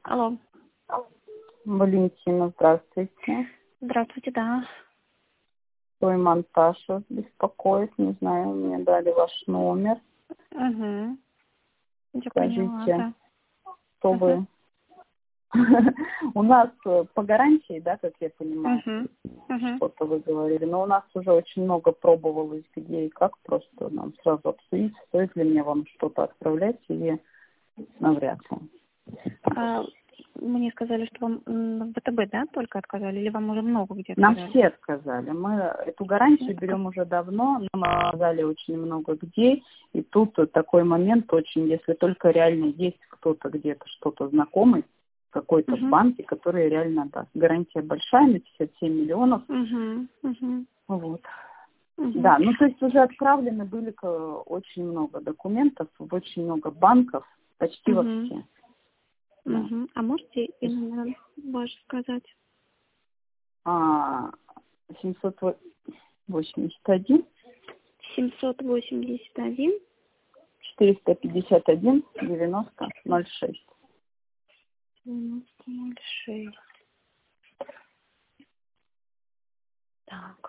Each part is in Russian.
Алло. Валентина, здравствуйте. Здравствуйте, да. Твой монтаж вас беспокоит. Не знаю, мне дали ваш номер. Угу. Я поняла, Скажите, да. что вы... У нас по гарантии, да, как я понимаю, что-то вы говорили, но у нас уже очень много пробовалось где и как, просто нам сразу обсудить, стоит ли мне вам что-то отправлять или навряд ли. Мне сказали, что вам в ВТБ, да, только отказали, или вам уже много где Нам отказали? все отказали. Мы эту гарантию берем уже давно, нам отказали очень много где, и тут такой момент очень, если только реально есть кто-то где-то что-то знакомый, какой-то в банке, который реально даст. Гарантия большая, на 57 миллионов. Вот. Да, ну то есть уже отправлены были очень много документов в очень много банков, почти во все. А можете именно ваш сказать? 781 781 451 90 06. 9006. Так.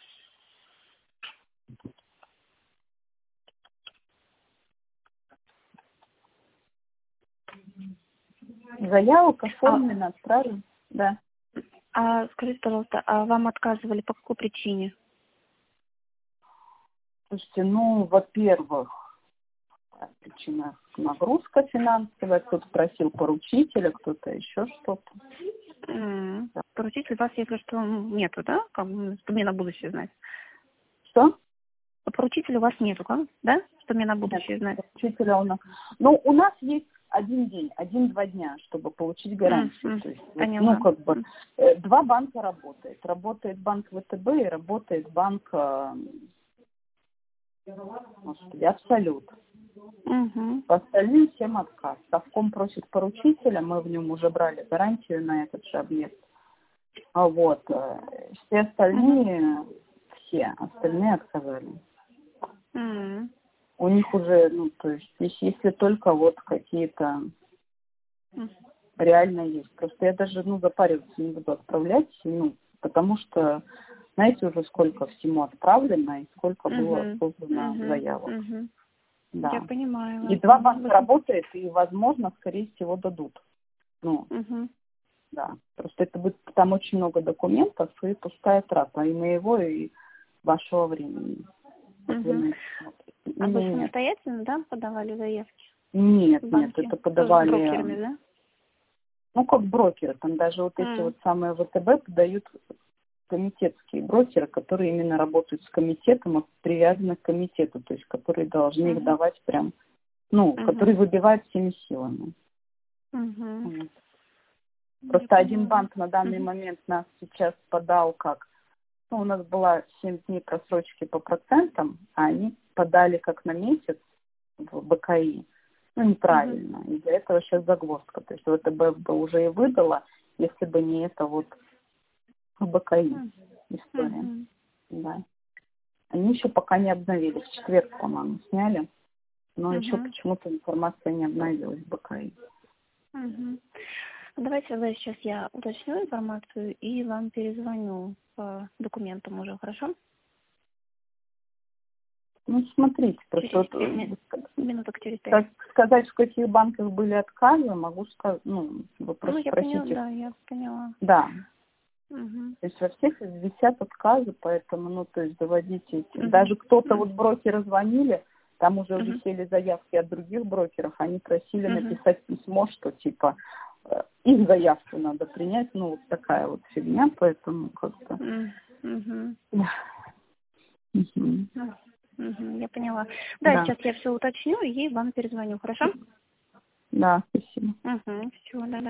Заявок оформлена, отправлена. Да. Скажите, пожалуйста, а вам отказывали по какой причине? Слушайте, ну, во-первых, причина нагрузка финансовая, кто-то просил поручителя, кто-то еще что-то. Да. Поручитель у вас, если что, нету, да? Как бы, что мне на будущее знать? Что? Поручителя у вас нету, как? Да? Что мне на будущее знать? Поручителя у нас. Ну, у нас есть один день, 1-2 дня, чтобы получить гарантию. То есть, вот, ну, как бы, два банка работает. Работает банк ВТБ и работает банк, господи, Абсолют. По остальным всем отказ. Совком просит поручителя, мы в нем уже брали гарантию на этот же объект. А вот, все остальные, остальные отказали. У них уже, ну, то есть, если только вот какие-то реально есть. Просто я даже, запариваться не буду отправлять, потому что, знаете, уже сколько всему отправлено и сколько было создано заявок. Да. Я понимаю. И два банка работает, и, возможно, скорее всего, дадут. Да. Просто это будет, там очень много документов и пустая трата и моего, и вашего времени. А вы самостоятельно, да, подавали заявки? Нет, это подавали... С брокерами, да? Ну, как брокеры. Там даже вот эти вот самые ВТБ подают комитетские брокеры, которые именно работают с комитетом, привязаны к комитету, то есть которые должны их давать прям, которые выбивают всеми силами. Вот. Просто один банк на данный момент нас сейчас подал как, у нас была 7 дней просрочки по процентам, а они подали как на месяц в БКИ. Неправильно. Из-за этого сейчас загвоздка. То есть ВТБ бы уже и выдала, если бы не это вот БКИ история. Да. Они еще пока не обновили. В четверг, по-моему, сняли. Но еще почему-то информация не обновилась в БКИ. Давайте тогда сейчас я уточню информацию и вам перезвоню по документам уже, хорошо? Смотрите, просто минуток через 5. сказать, в каких банках были отказы, могу сказать, вы просто спросите. Да, я поняла. Да. То есть во всех висят отказы, поэтому, то есть доводите эти. Даже кто-то, вот брокеры звонили, там уже висели заявки от других брокеров, они просили написать письмо, что типа их заявку надо принять, вот такая вот фигня, поэтому как-то... Я поняла. Да, сейчас я все уточню и вам перезвоню, хорошо? Да, спасибо. Всего, да.